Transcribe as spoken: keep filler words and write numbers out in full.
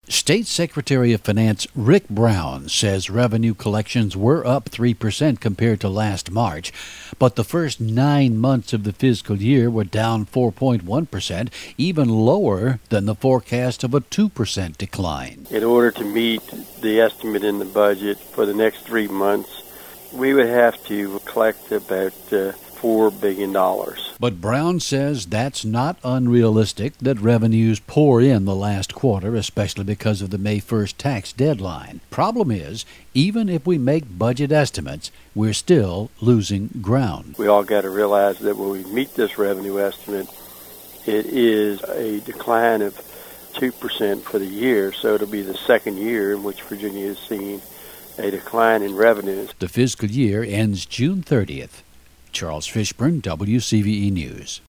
State Secretary of Finance Rick Brown says revenue collections were up three percent compared to last March, but the first nine months of the fiscal year were down four point one percent, even lower than the forecast of a two percent decline. In order to meet the estimate in the budget for the next three months, we would have to collect about uh, four billion dollars. But Brown says that's not unrealistic, that revenues pour in the last quarter, especially because of the May first tax deadline. Problem is, even if we make budget estimates, we're still losing ground. We all got to realize that when we meet this revenue estimate, it is a decline of two percent for the year, so it'll be the second year in which Virginia has seen a decline in revenues. The fiscal year ends June thirtieth. Charles Fishburne, W C V E News.